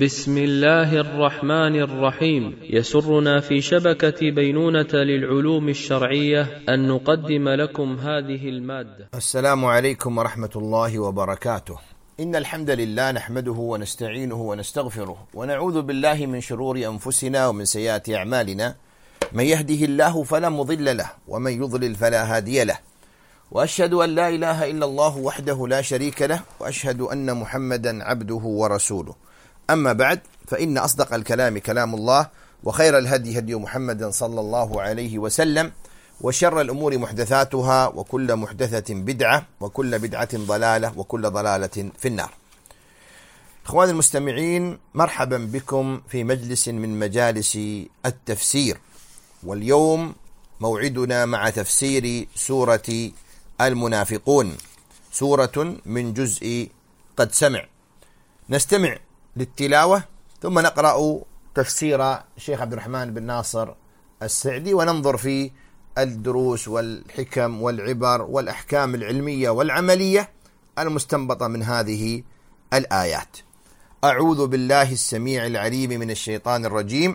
بسم الله الرحمن الرحيم. يسرنا في شبكة بينونة للعلوم الشرعية أن نقدم لكم هذه المادة. السلام عليكم ورحمة الله وبركاته. إن الحمد لله نحمده ونستعينه ونستغفره ونعوذ بالله من شرور أنفسنا ومن سيئات أعمالنا. من يهده الله فلا مضل له ومن يضلل فلا هادي له، وأشهد أن لا إله إلا الله وحده لا شريك له، وأشهد أن محمدا عبده ورسوله. أما بعد، فإن أصدق الكلام كلام الله، وخير الهدي هدي محمد صلى الله عليه وسلم، وشر الأمور محدثاتها، وكل محدثة بدعة، وكل بدعة ضلالة، وكل ضلالة في النار. إخوان المستمعين، مرحبا بكم في مجلس من مجالس التفسير، واليوم موعدنا مع تفسير سورة المنافقون، سورة من جزء قد سمع. نستمع للتلاوة ثم نقرأ تفسير الشيخ عبد الرحمن بن ناصر السعدي، وننظر في الدروس والحكم والعبر والأحكام العلمية والعملية المستنبطة من هذه الآيات. أعوذ بالله السميع العليم من الشيطان الرجيم.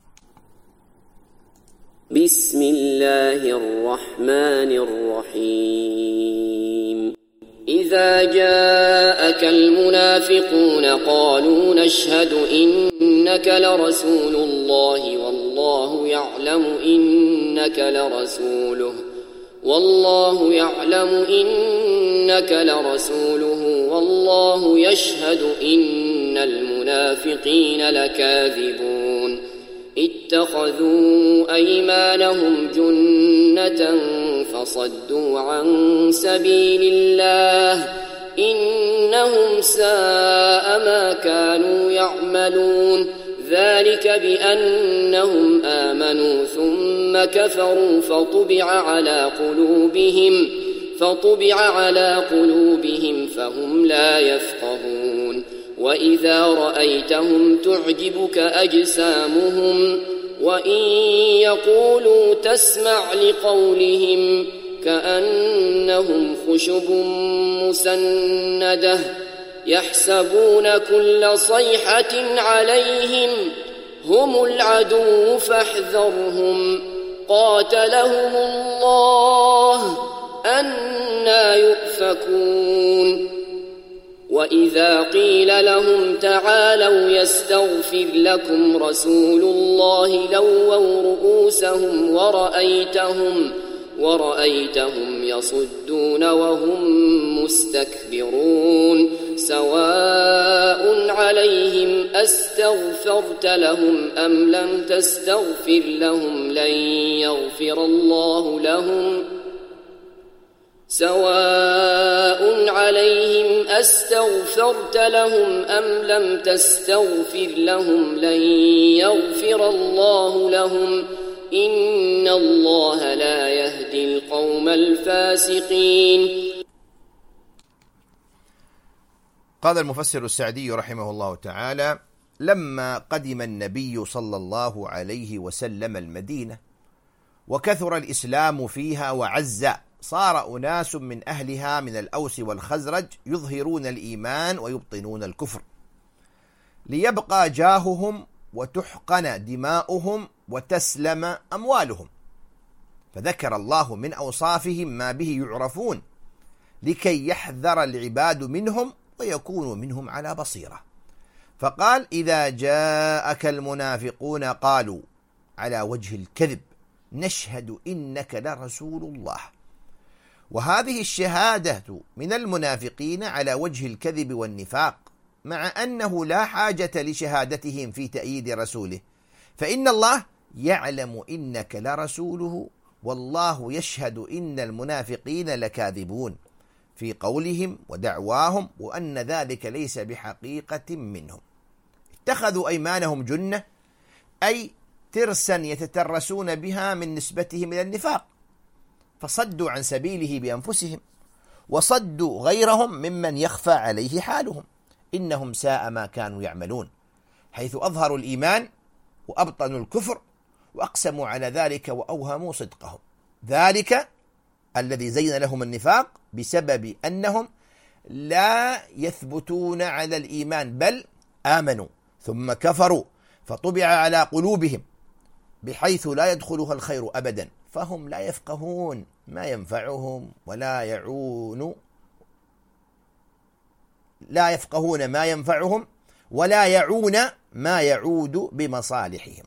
بسم الله الرحمن الرحيم. إذا جاءك المنافقون قالوا نشهد إنك لرسول الله والله يعلم إنك لرسوله والله يشهد إن المنافقين لكاذبون. اتخذوا أيمانهم جنة فصدوا عن سبيل الله إنهم ساء ما كانوا يعملون. ذلك بأنهم آمنوا ثم كفروا فطبع على قلوبهم فهم لا يفقهون. وإذا رأيتهم تعجبك أجسامهم وإن يقولوا تسمع لقولهم كأنهم خشب مسندة يحسبون كل صيحة عليهم هم العدو فاحذرهم قاتلهم الله أنى يؤفكون. وإذا قيل لهم تعالوا يستغفر لكم رسول الله لووا رؤوسهم ورأيتهم يصدون وهم مستكبرون. سواء عليهم أستغفرت لهم أم لم تستغفر لهم لن يغفر الله لهم. سواء عليهم أستغفرت لهم أم لم تستغفر لهم لن يغفر الله لهم إن الله لا يهدي القوم الفاسقين. قال المفسر السعدي رحمه الله تعالى: لما قدم النبي صلى الله عليه وسلم المدينة وكثر الإسلام فيها وعز، صار أناس من أهلها من الأوس والخزرج يظهرون الإيمان ويبطنون الكفر، ليبقى جاههم وتحقن دماؤهم وتسلم أموالهم. فذكر الله من أوصافهم ما به يعرفون، لكي يحذر العباد منهم ويكونوا منهم على بصيرة. فقال: إذا جاءك المنافقون قالوا على وجه الكذب نشهد إنك لرسول الله. وهذه الشهادة من المنافقين على وجه الكذب والنفاق، مع أنه لا حاجة لشهادتهم في تأييد رسوله، فإن الله يعلم إنك لرسوله والله يشهد إن المنافقين لكاذبون في قولهم ودعواهم، وأن ذلك ليس بحقيقة منهم. اتخذوا أيمانهم جنة، أي ترسا يتترسون بها من نسبتهم إلى النفاق، فصدوا عن سبيله بأنفسهم وصدوا غيرهم ممن يخفى عليه حالهم. إنهم ساء ما كانوا يعملون، حيث أظهروا الإيمان وأبطنوا الكفر وأقسموا على ذلك وأوهموا صدقهم. ذلك الذي زين لهم النفاق بسبب أنهم لا يثبتون على الإيمان، بل آمنوا ثم كفروا فطبع على قلوبهم بحيث لا يدخلها الخير أبدا، فهم لا يفقهون ما ينفعهم لا يفقهون ما ينفعهم ولا يعون ما يعود بمصالحهم.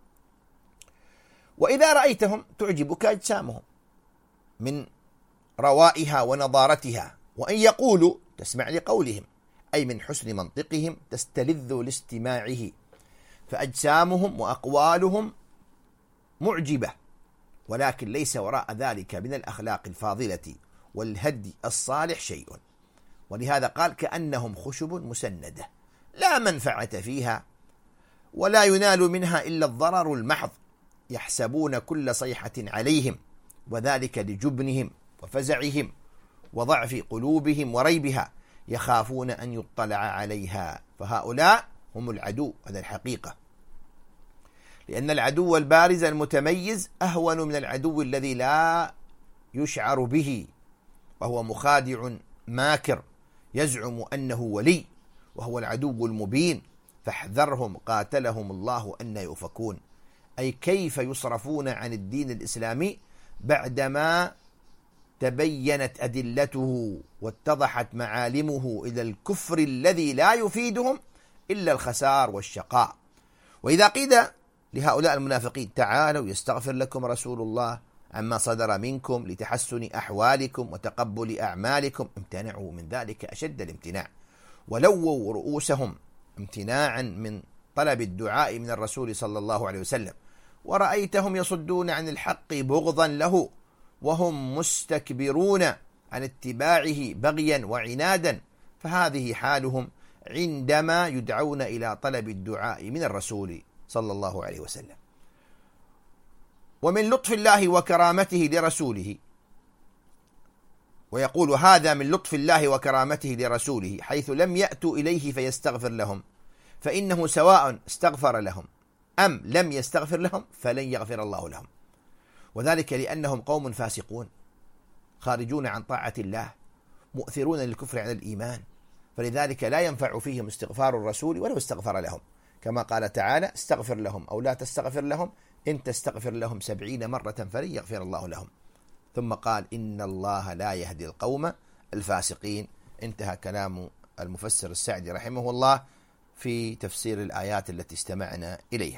وإذا رأيتهم تعجبك أجسامهم من روائها ونضارتها، وإن يقولوا تسمع لقولهم، أي من حسن منطقهم تستلذ لاستماعه، فأجسامهم وأقوالهم معجبة، ولكن ليس وراء ذلك من الأخلاق الفاضلة والهدي الصالح شيء. ولهذا قال كأنهم خشب مسندة لا منفعة فيها ولا ينال منها إلا الضرر المحض، يحسبون كل صيحة عليهم، وذلك لجبنهم وفزعهم وضعف قلوبهم وريبها، يخافون أن يطلع عليها، فهؤلاء هم العدو. هذا الحقيقة، لأن العدو البارز المتميز أهون من العدو الذي لا يشعر به، وهو مخادع ماكر يزعم أنه ولي، وهو العدو المبين. فاحذرهم قاتلهم الله أن يؤفكون، أي كيف يصرفون عن الدين الإسلامي بعدما تبينت أدلته واتضحت معالمه إلى الكفر الذي لا يفيدهم إلا الخسار والشقاء. وإذا قيل لهؤلاء المنافقين تعالوا يستغفر لكم رسول الله عما صدر منكم لتحسن أحوالكم وتقبل أعمالكم، امتنعوا من ذلك أشد الامتناع، ولووا رؤوسهم امتناعا من طلب الدعاء من الرسول صلى الله عليه وسلم، ورأيتهم يصدون عن الحق بغضا له، وهم مستكبرون عن اتباعه بغيا وعنادا، فهذه حالهم عندما يدعون إلى طلب الدعاء من الرسول صلى الله عليه وسلم. ومن لطف الله وكرامته لرسوله، ويقول هذا من لطف الله وكرامته لرسوله حيث لم يأتوا إليه فيستغفر لهم، فإنه سواء استغفر لهم أم لم يستغفر لهم فلن يغفر الله لهم، وذلك لأنهم قوم فاسقون خارجون عن طاعة الله مؤثرون للكفر على الإيمان، فلذلك لا ينفع فيهم استغفار الرسول ولو استغفر لهم، كما قال تعالى استغفر لهم أو لا تستغفر لهم إن تستغفر لهم 70 مرة فلن يغفر الله لهم. ثم قال إن الله لا يهدي القوم الفاسقين. انتهى كلام المفسر السعدي رحمه الله في تفسير الآيات التي استمعنا إليها.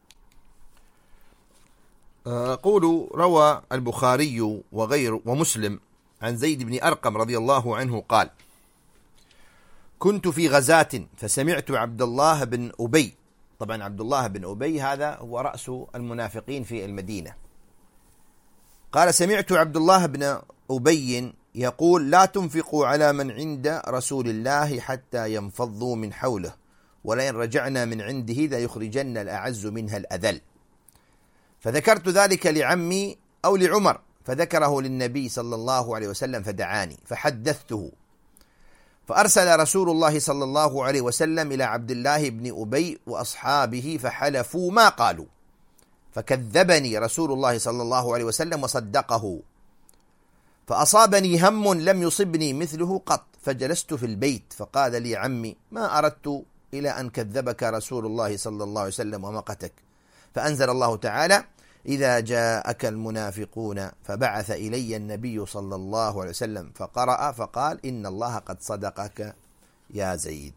أقول روى البخاري ومسلم عن زيد بن أرقم رضي الله عنه قال كنت في غزاة فسمعت عبد الله بن أبي، طبعا عبد الله بن أبي هذا هو رأس المنافقين في المدينة، قال سمعت عبد الله بن أبي يقول لا تنفقوا على من عند رسول الله حتى ينفضوا من حوله، ولئن رجعنا من عنده ليخرجن الأعز منها الأذل. فذكرت ذلك لعمي أو لعمر فذكره للنبي صلى الله عليه وسلم فدعاني فحدثته، فأرسل رسول الله صلى الله عليه وسلم إلى عبد الله بن أبي وأصحابه فحلفوا ما قالوا، فكذبني رسول الله صلى الله عليه وسلم وصدقه، فأصابني هم لم يصبني مثله قط، فجلست في البيت فقال لي عمي ما أردت إلى أن كذبك رسول الله صلى الله عليه وسلم ومقتك، فأنزل الله تعالى إذا جاءك المنافقون فبعث إلي النبي صلى الله عليه وسلم فقرأ فقال إن الله قد صدقك يا زيد.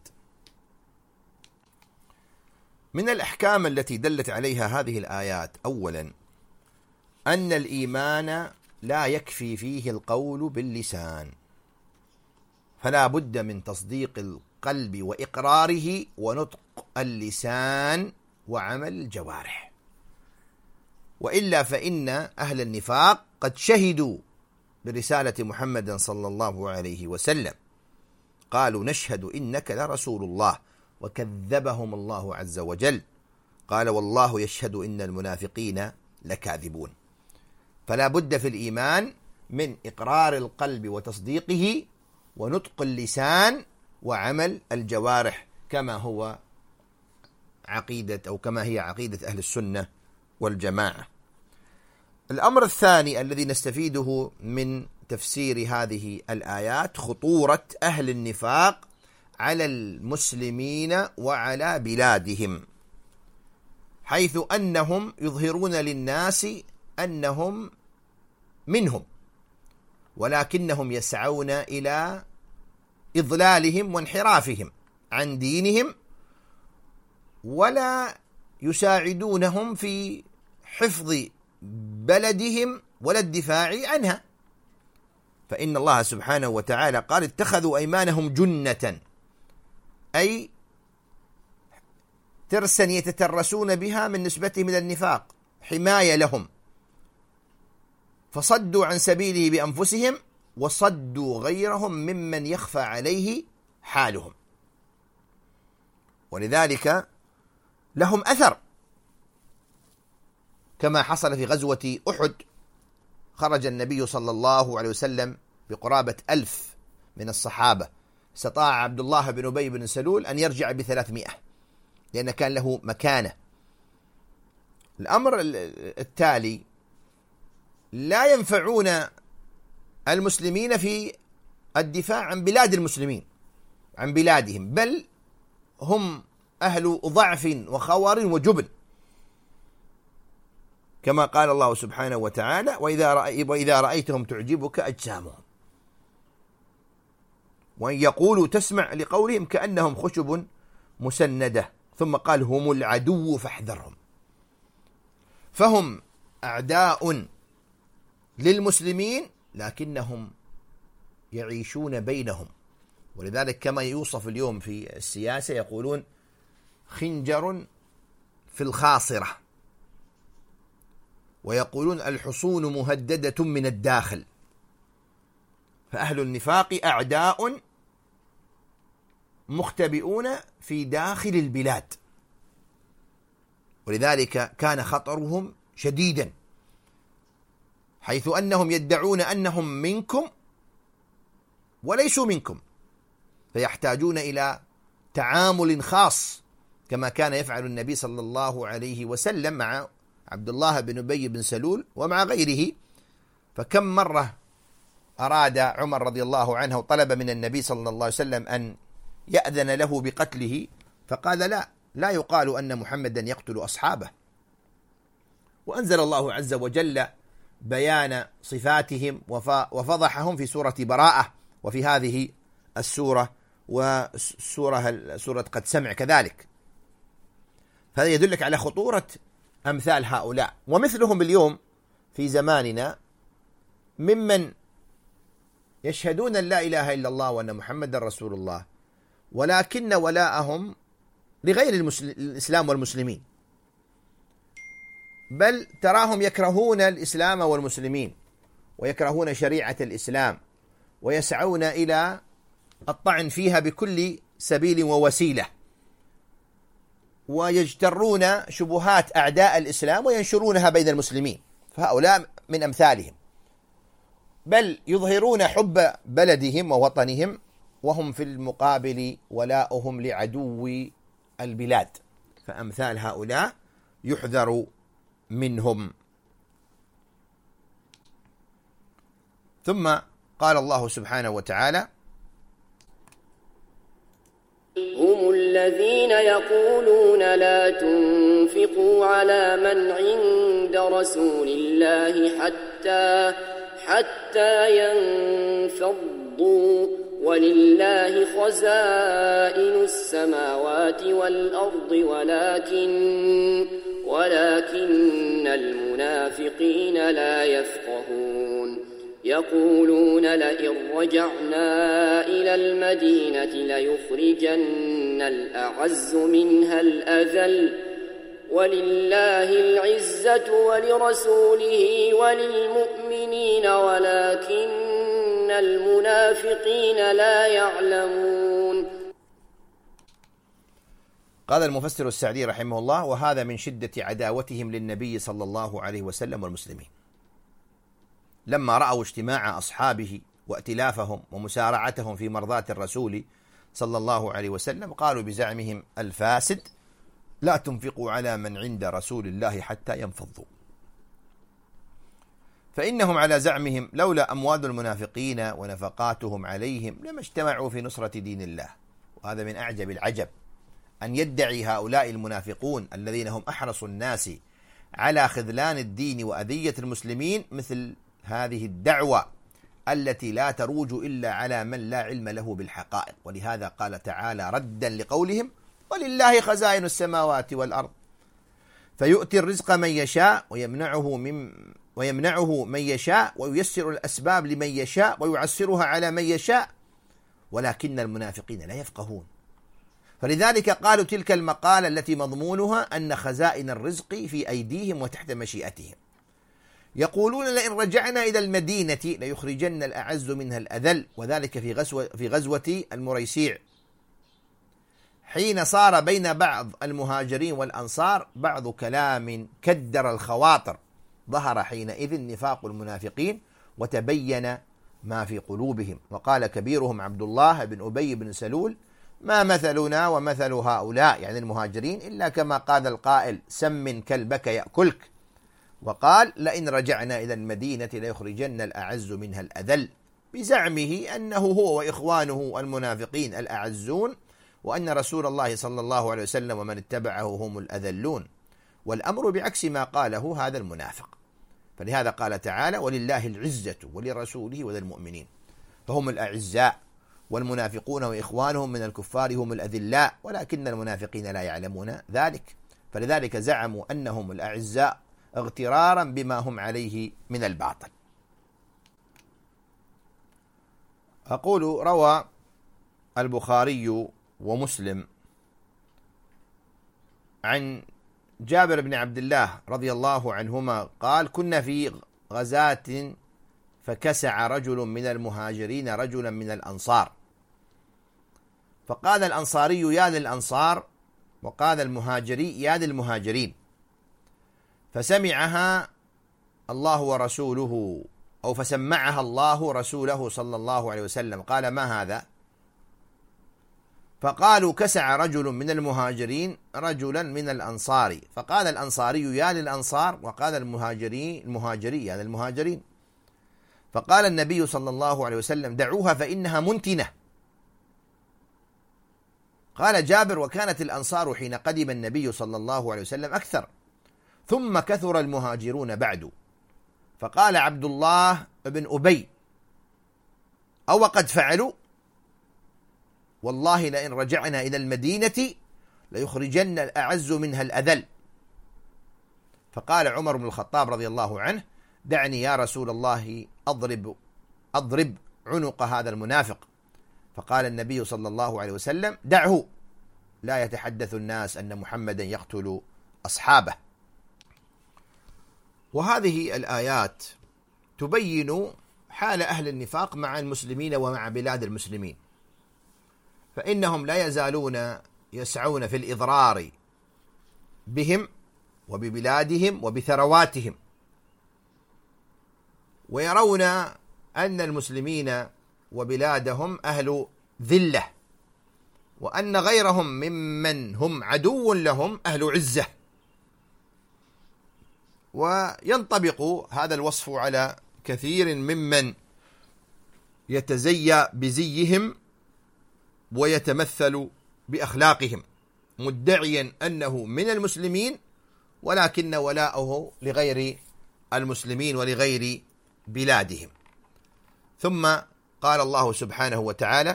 من الأحكام التي دلت عليها هذه الآيات أولا أن الإيمان لا يكفي فيه القول باللسان، فلا بد من تصديق القلب وإقراره ونطق اللسان وعمل الجوارح، وإلا فإن أهل النفاق قد شهدوا برسالة محمد صلى الله عليه وسلم، قالوا نشهد إنك لرسول الله، وكذبهم الله عز وجل قال والله يشهد إن المنافقين لكاذبون. فلا بد في الإيمان من إقرار القلب وتصديقه ونطق اللسان وعمل الجوارح، كما هو عقيدة أو كما هي عقيدة أهل السنة والجماعة. الأمر الثاني الذي نستفيده من تفسير هذه الآيات خطورة أهل النفاق على المسلمين وعلى بلادهم، حيث أنهم يظهرون للناس أنهم منهم، ولكنهم يسعون إلى إضلالهم وانحرافهم عن دينهم، ولا يساعدونهم في حفظ بلدهم ولا الدفاع عنها. فإن الله سبحانه وتعالى قال: اتخذوا أيمانهم جنة، أي ترسا يتترسون بها من نسبتهم إلى النفاق، حماية لهم، فصدوا عن سبيله بأنفسهم وصدوا غيرهم ممن يخفى عليه حالهم، ولذلك لهم أثر، كما حصل في غزوة أحد. خرج النبي صلى الله عليه وسلم بقرابة 1000 من الصحابة، استطاع عبد الله بن أبي بن سلول أن يرجع ب300 لأن كان له مكانة. الأمر التالي: لا ينفعون المسلمين في الدفاع عن بلاد المسلمين، عن بلادهم، بل هم أهل ضعف وخور وجبن، كما قال الله سبحانه وتعالى: وإذا رأيتهم تعجبك أجسامهم وإن يقولوا تسمع لقولهم كأنهم خشب مسندة، ثم قال: هم العدو فاحذرهم. فهم أعداء للمسلمين لكنهم يعيشون بينهم، ولذلك كما يوصف اليوم في السياسة يقولون خنجر في الخاصرة، ويقولون الحصون مهددة من الداخل. فأهل النفاق أعداء مختبئون في داخل البلاد، ولذلك كان خطرهم شديدا، حيث أنهم يدعون أنهم منكم وليسوا منكم، فيحتاجون إلى تعامل خاص، كما كان يفعل النبي صلى الله عليه وسلم مع عبد الله بن أبي بن سلول ومع غيره. فكم مرة أراد عمر رضي الله عنه وطلب من النبي صلى الله عليه وسلم أن يأذن له بقتله، فقال: لا يقال أن محمدا يقتل أصحابه. وأنزل الله عز وجل بيان صفاتهم وفضحهم في سورة براءة، وفي هذه السورة سورة قد سمع كذلك. فهذا يدلك على خطورة أمثال هؤلاء ومثلهم اليوم في زماننا، ممن يشهدون أن لا إله إلا الله وأن محمد رسول الله، ولكن ولاءهم لغير الإسلام والمسلمين، بل تراهم يكرهون الإسلام والمسلمين ويكرهون شريعة الإسلام، ويسعون إلى الطعن فيها بكل سبيل ووسيلة، ويجترون شبهات أعداء الإسلام وينشرونها بين المسلمين. فهؤلاء من أمثالهم، بل يظهرون حب بلدهم ووطنهم، وهم في المقابل ولاؤهم لعدو البلاد. فأمثال هؤلاء يحذر منهم. ثم قال الله سبحانه وتعالى: هم الذين يقولون لا تنفقوا على من عند رسول الله حتى ينفضوا ولله خزائن السماوات والأرض ولكن المنافقين لا يفقهون يقولون لئن رجعنا إلى المدينة ليخرجن الأعز منها الأذل ولله العزة ولرسوله وللمؤمنين ولكن المنافقين لا يعلمون. قال المفسر السعدي رحمه الله: وهذا من شدة عداوتهم للنبي صلى الله عليه وسلم والمسلمين، لما رأوا اجتماع أصحابه وائتلافهم ومسارعتهم في مرضاة الرسول صلى الله عليه وسلم، قالوا بزعمهم الفاسد: لا تنفقوا على من عند رسول الله حتى ينفضوا. فإنهم على زعمهم لولا أموال المنافقين ونفقاتهم عليهم لما اجتمعوا في نصرة دين الله، هذا من أعجب العجب أن يدعي هؤلاء المنافقون الذين هم أحرص الناس على خذلان الدين وأذية المسلمين مثل هذه الدعوة التي لا تروج إلا على من لا علم له بالحقائق. ولهذا قال تعالى ردا لقولهم ولله خزائن السماوات والأرض فيؤتي الرزق من يشاء ويمنعه من يشاء وييسر الأسباب لمن يشاء ويعسرها على من يشاء ولكن المنافقين لا يفقهون. فلذلك قالوا تلك المقالة التي مضمونها أن خزائن الرزق في أيديهم وتحت مشيئتهم. يقولون لئن رجعنا إلى المدينة ليخرجن الأعز منها الأذل، وذلك في غزوة المريسيع حين صار بين بعض المهاجرين والأنصار بعض كلام كدر الخواطر، ظهر حينئذ نفاق المنافقين وتبين ما في قلوبهم. وقال كبيرهم عبد الله بن أبي بن سلول ما مثلنا ومثل هؤلاء يعني المهاجرين إلا كما قال القائل سمن كلبك يأكلك. وقال لئن رجعنا إلى المدينة ليخرجن الأعز منها الأذل، بزعمه أنه هو وإخوانه المنافقين الأعزون، وأن رسول الله صلى الله عليه وسلم ومن اتبعه هم الأذلون، والأمر بعكس ما قاله هذا المنافق. فلهذا قال تعالى ولله العزة ولرسوله وللمؤمنين، فهم الأعزاء والمنافقون وإخوانهم من الكفار هم الأذلاء، ولكن المنافقين لا يعلمون ذلك، فلذلك زعموا أنهم الأعزاء اغترارا بما هم عليه من الباطل. أقول روى البخاري ومسلم عن جابر بن عبد الله رضي الله عنهما قال كنا في غزاة فكسع رجل من المهاجرين رجلا من الأنصار، فقال الأنصاري يا للأنصار وقال المهاجري يا للمهاجرين، فسمعها الله ورسوله أو فسمعها الله رسوله صلى الله عليه وسلم. قال ما هذا؟ فقالوا كسع رجل من المهاجرين رجلا من الأنصار، فقال الأنصاري يا للأنصار وقال المهاجري يعني المهاجرين. فقال النبي صلى الله عليه وسلم دعوها فإنها منتنة. قال جابر وكانت الأنصار حين قدم النبي صلى الله عليه وسلم أكثر، ثم كثر المهاجرون بعد. فقال عبد الله بن أبي أو قد فعلوا والله لئن رجعنا إلى المدينة ليخرجن الأعز منها الأذل. فقال عمر بن الخطاب رضي الله عنه دعني يا رسول الله أضرب عنق هذا المنافق. فقال النبي صلى الله عليه وسلم دعه لا يتحدث الناس أن محمدا يقتل أصحابه. وهذه الآيات تبين حال أهل النفاق مع المسلمين ومع بلاد المسلمين، فإنهم لا يزالون يسعون في الإضرار بهم وببلادهم وبثرواتهم، ويرون أن المسلمين وبلادهم أهل ذلة، وأن غيرهم ممن هم عدو لهم أهل عزة. وينطبق هذا الوصف على كثير ممن يتزيى بزيهم ويتمثل بأخلاقهم مدعيا أنه من المسلمين، ولكن ولاؤه لغير المسلمين ولغير بلادهم. ثم قال الله سبحانه وتعالى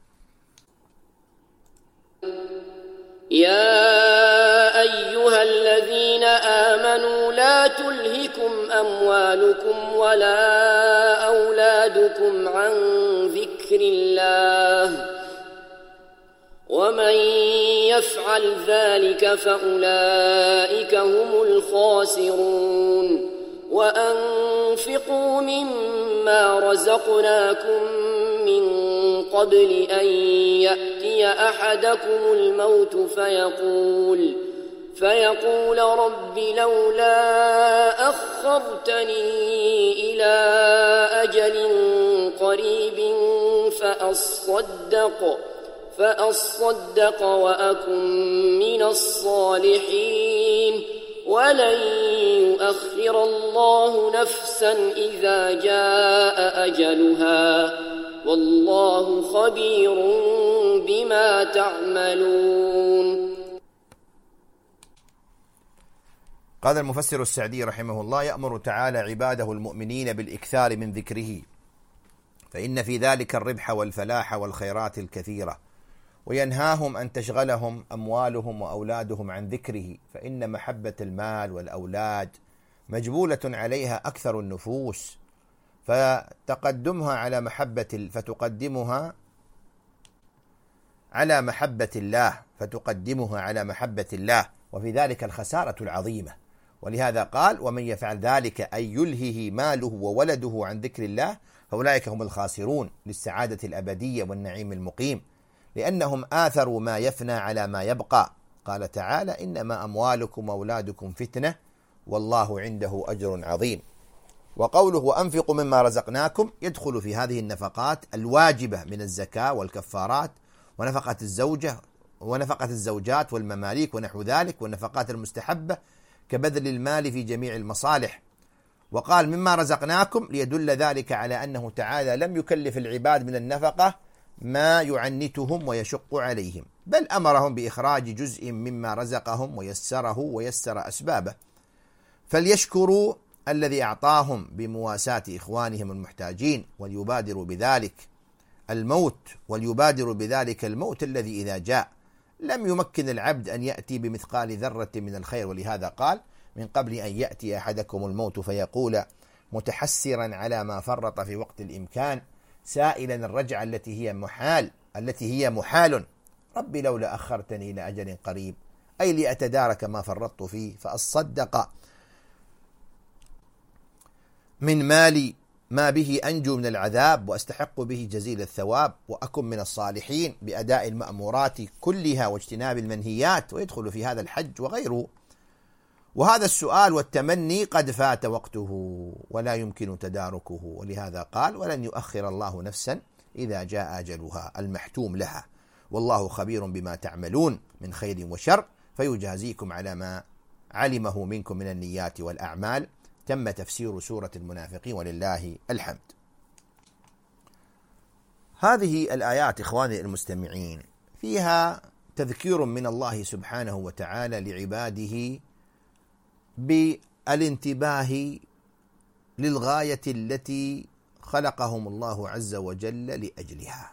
يا أيها الذين آمنوا لا تلهكم أموالكم ولا أولادكم عن ذكر الله ومن يفعل ذلك فأولئك هم الخاسرون. وأنفقوا مما رزقناكم من قبل أن يأتي أحدكم الموت فيقول رب لولا أخرتني إلى أجل قريب فأصدق وأكن من الصالحين ولن يؤخر الله نفسا إذا جاء أجلها والله خبير بما تعملون. قال المفسر السعدي رحمه الله: يأمر تعالى عباده المؤمنين بالإكثار من ذكره، فإن في ذلك الربح والفلاح والخيرات الكثيرة، وينهاهم أن تشغلهم أموالهم وأولادهم عن ذكره، فإن محبة المال والأولاد مجبولة عليها أكثر النفوس، فتقدمها على فتقدمها على محبة الله، وفي ذلك الخسارة العظيمة. ولهذا قال: ومن يفعل ذلك أي يلهه ماله وولده عن ذكر الله فأولئك هم الخاسرون للسعادة الأبدية والنعيم المقيم، لأنهم آثروا ما يفنى على ما يبقى. قال تعالى: إنما أموالكم وأولادكم فتنة والله عنده أجر عظيم. وقوله: وأنفقوا مما رزقناكم يدخل في هذه النفقات الواجبة من الزكاة والكفارات ونفقة الزوجات والمماليك ونحو ذلك، والنفقات المستحبة كبذل المال في جميع المصالح. وقال: مما رزقناكم ليدل ذلك على أنه تعالى لم يكلف العباد من النفقة ما يعنتهم ويشق عليهم، بل أمرهم بإخراج جزء مما رزقهم ويسر أسبابه، فليشكروا الذي أعطاهم بمواساة إخوانهم المحتاجين، وليبادروا بذلك الموت الذي إذا جاء لم يمكن العبد أن يأتي بمثقال ذرة من الخير. ولهذا قال: من قبل أن يأتي أحدكم الموت فيقول متحسرا على ما فرط في وقت الإمكان، سائلا الرجعة التي هي محال، رب لولا أخرتني إلى أجل قريب، أي لأتدارك ما فرطت فيه فأصدق من مالي ما به أنجو من العذاب وأستحق به جزيل الثواب، وأكن من الصالحين بأداء المأمورات كلها واجتناب المنهيات، ويدخل في هذا الحج وغيره. وهذا السؤال والتمني قد فات وقته ولا يمكن تداركه، ولهذا قال: ولن يؤخر الله نفسا إذا جاء أجلها المحتوم لها، والله خبير بما تعملون من خير وشر، فيجازيكم على ما علمه منكم من النيات والأعمال. تم تفسير سورة المنافقين ولله الحمد. هذه الآيات إخواني المستمعين فيها تذكير من الله سبحانه وتعالى لعباده بالانتباه للغاية التي خلقهم الله عز وجل لأجلها،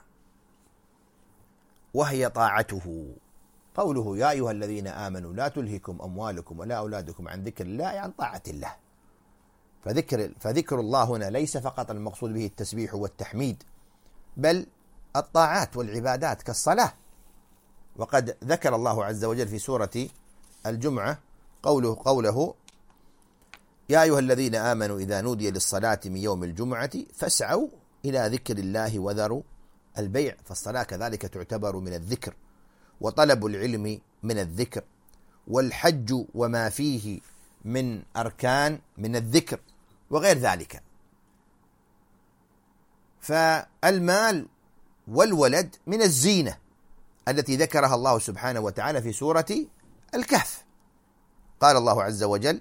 وهي طاعته. قوله: يا أيها الذين آمنوا لا تلهكم أموالكم ولا أولادكم عن ذكر الله، عن طاعة الله. فذكر الله هنا ليس فقط المقصود به التسبيح والتحميد، بل الطاعات والعبادات كالصلاة. وقد ذكر الله عز وجل في سورة الجمعة قوله: يا أيها الذين آمنوا إذا نودي للصلاة من يوم الجمعة فاسعوا إلى ذكر الله وذروا البيع. فالصلاة كذلك تعتبر من الذكر، وطلب العلم من الذكر، والحج وما فيه من أركان من الذكر وغير ذلك. فالمال والولد من الزينة التي ذكرها الله سبحانه وتعالى في سورة الكهف. قال الله عز وجل: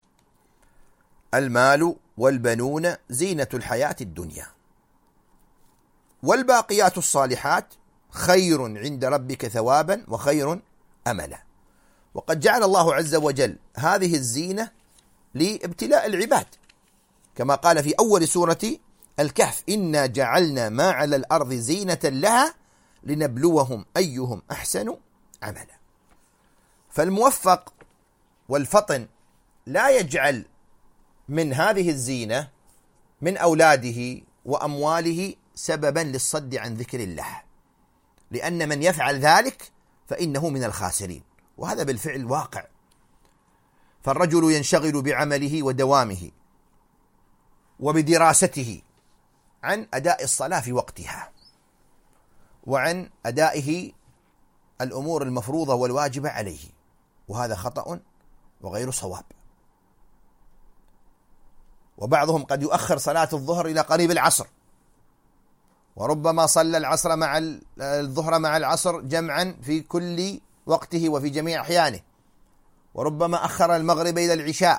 المال والبنون زينة الحياة الدنيا والباقيات الصالحات خير عند ربك ثوابا وخير أملا. وقد جعل الله عز وجل هذه الزينة لابتلاء العباد، كما قال في أول سورة الكهف: إنا جعلنا ما على الأرض زينة لها لنبلوهم أيهم أحسن عملا. فالموفق والفطن لا يجعل من هذه الزينة من أولاده وأمواله سببا للصد عن ذكر الله، لأن من يفعل ذلك فإنه من الخاسرين، وهذا بالفعل واقع. فالرجل ينشغل بعمله ودوامه وبدراسته عن أداء الصلاة في وقتها، وعن أدائه الأمور المفروضة والواجبة عليه، وهذا خطأ وغير صواب. وبعضهم قد يؤخر صلاة الظهر إلى قريب العصر، وربما صلى العصر مع الظهر مع العصر جمعا في كل وقته وفي جميع أحيانه، وربما أخر المغرب إلى العشاء،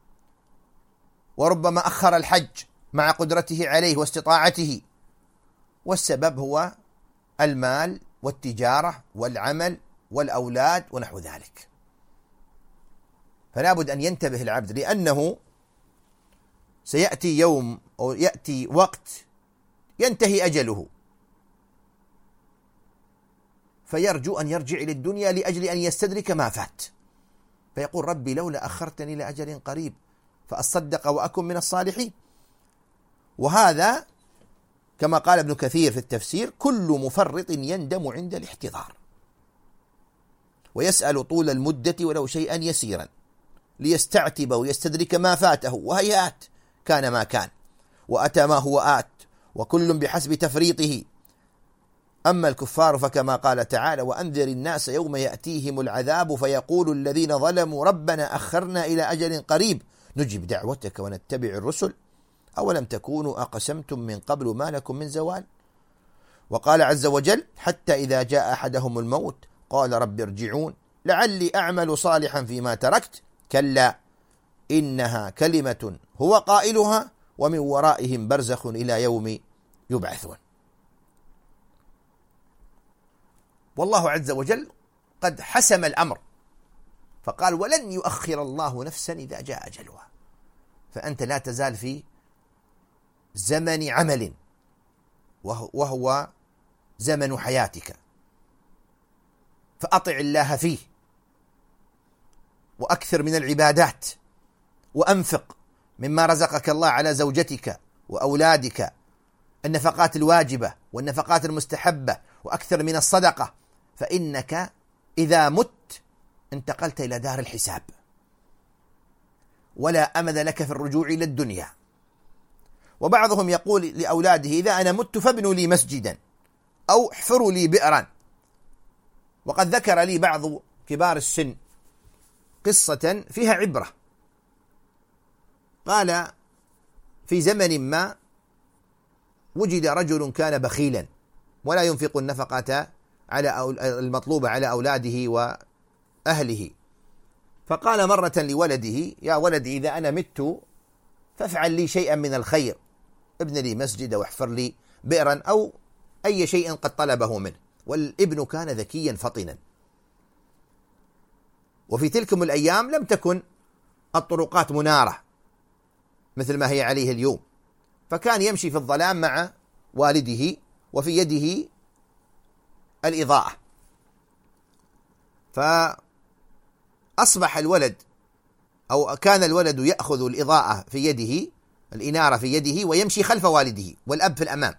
وربما أخر الحج مع قدرته عليه واستطاعته. والسبب هو المال والتجارة والعمل والأولاد ونحو ذلك. فلا بد أن ينتبه العبد، لأنه سيأتي يوم أو يأتي وقت ينتهي أجله، فيرجو أن يرجع إلى الدنيا لأجل أن يستدرك ما فات، فيقول ربي لولا أخرتني إلى أجل قريب فأصدق وأكن من الصالحين. وهذا كما قال ابن كثير في التفسير: كل مفرط يندم عند الاحتضار، ويسأل طول المدة ولو شيئا يسيرا ليستعتب ويستدرك ما فاته، وهيهات كان ما كان وأتى ما هو آت، وكل بحسب تفريطه. أما الكفار فكما قال تعالى: وأنذر الناس يوم يأتيهم العذاب فيقول الذين ظلموا ربنا أخرنا إلى أجل قريب نجب دعوتك ونتبع الرسل أولم تكونوا أقسمتم من قبل ما لكم من زوال. وقال عز وجل: حتى إذا جاء أحدهم الموت قال رب ارجعون لعلي أعمل صالحا فيما تركت كلا إنها كلمة هو قائلها ومن ورائهم برزخ إلى يوم يبعثون. والله عز وجل قد حسم الأمر فقال: ولن يؤخر الله نفسا إذا جاء أجلها. فأنت لا تزال في زمن عمل وهو زمن حياتك، فأطع الله فيه وأكثر من العبادات، وأنفق مما رزقك الله على زوجتك وأولادك، النفقات الواجبة والنفقات المستحبة، وأكثر من الصدقة، فإنك إذا مت انتقلت إلى دار الحساب ولا أمل لك في الرجوع إلى الدنيا. وبعضهم يقول لأولاده: إذا أنا مت فابنوا لي مسجدا أو احفروا لي بئرا. وقد ذكر لي بعض كبار السن قصة فيها عبرة. قال: في زمن ما وجد رجل كان بخيلا ولا ينفق النفقة على المطلوبة على أولاده وأهله، فقال مرة لولده: يا ولدي إذا أنا مت فافعل لي شيئا من الخير، ابن لي مسجد واحفر لي بئرا أو أي شيء قد طلبه منه. والابن كان ذكيا فطنا، وفي تلكم الأيام لم تكن الطرقات منارة مثل ما هي عليه اليوم، فكان يمشي في الظلام مع والده وفي يده الإضاءة. فأصبح الولد أو كان الولد يأخذ الإضاءة في يده، الإنارة في يده، ويمشي خلف والده والأب في الأمام،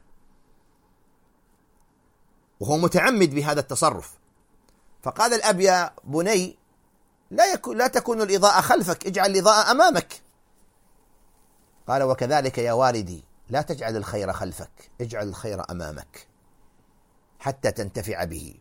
وهو متعمد بهذا التصرف. فقال الأب: يا بني لا تكون الإضاءة خلفك، اجعل الإضاءة أمامك. قال: وكذلك يا والدي لا تجعل الخير خلفك، اجعل الخير أمامك حتى تنتفع به.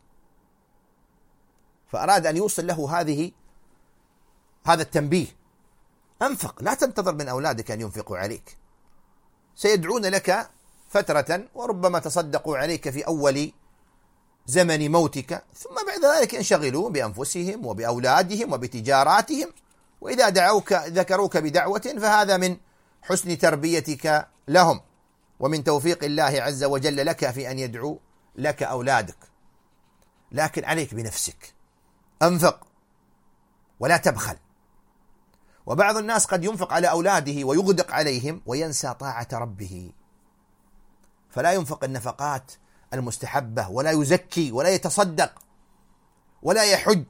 فأراد أن يوصل له هذا التنبيه: أنفق، لا تنتظر من أولادك أن ينفقوا عليك، سيدعون لك فترة وربما تصدقوا عليك في أول زمن موتك، ثم بعد ذلك ينشغلوا بأنفسهم وبأولادهم وبتجاراتهم، وإذا دعوك ذكروك بدعوة فهذا من حسن تربيتك لهم ومن توفيق الله عز وجل لك في أن يدعو لك أولادك. لكن عليك بنفسك، أنفق ولا تبخل. وبعض الناس قد ينفق على أولاده ويغدق عليهم وينسى طاعة ربه، فلا ينفق النفقات المستحبة ولا يزكي ولا يتصدق ولا يحج،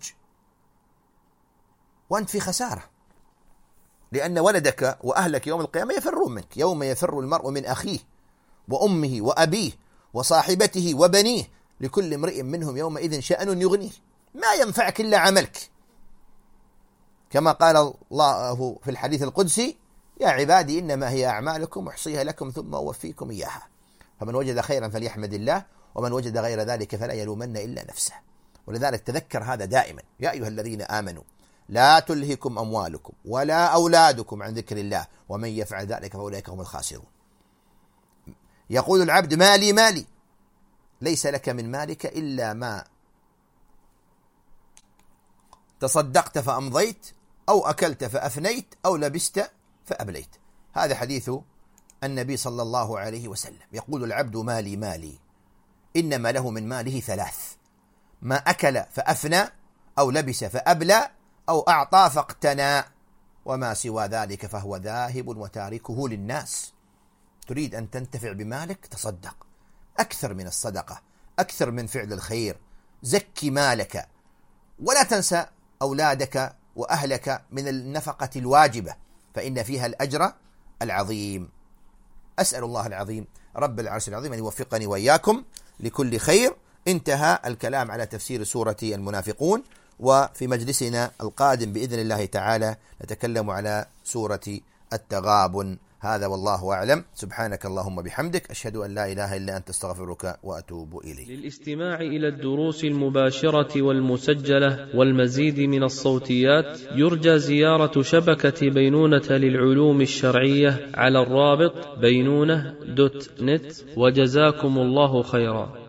وأنت في خسارة، لأن ولدك وأهلك يوم القيامة يفرون منك. يوم يفر المرء من أخيه وأمه وأبيه وصاحبته وبنيه لكل امرئ منهم يومئذ شأن يغنيه، ما ينفعك إلا عملك، كما قال الله في الحديث القدسي: يا عبادي إنما هي أعمالكم أحصيها لكم ثم أوفيكم إياها، فمن وجد خيرا فليحمد الله ومن وجد غير ذلك فلا يلومن إلا نفسه. ولذلك تذكر هذا دائما: يا أيها الذين آمنوا لا تلهكم أموالكم ولا أولادكم عن ذكر الله ومن يفعل ذلك فأولئك هم الخاسرون. يقول العبد: مالي مالي، ليس لك من مالك إلا ما تصدقت فأمضيت أو أكلت فأفنيت أو لبست فأبليت. هذا حديث النبي صلى الله عليه وسلم. يقول العبد: مالي مالي، إنما له من ماله ثلاث: ما أكل فأفنى، أو لبس فأبلى، أو أعطى فاقتنى، وما سوى ذلك فهو ذاهب وتاركه للناس. تريد أن تنتفع بمالك؟ تصدق، أكثر من الصدقة، أكثر من فعل الخير، زكي مالك، ولا تنسى أولادك وأهلك من النفقة الواجبة، فإن فيها الأجر العظيم. أسأل الله العظيم رب العرش العظيم أن يوفقني وإياكم لكل خير. انتهى الكلام على تفسير سورة المنافقون، وفي مجلسنا القادم بإذن الله تعالى نتكلم على سورة التغابن. هذا والله أعلم. سبحانك اللهم بحمدك، أشهد أن لا إله إلا أنت، استغفرك وأتوب إليك. للاستماع إلى الدروس المباشرة والمسجلة والمزيد من الصوتيات يرجى زيارة شبكة بينونة للعلوم الشرعية على الرابط بينونة.net. وجزاكم الله خيرا.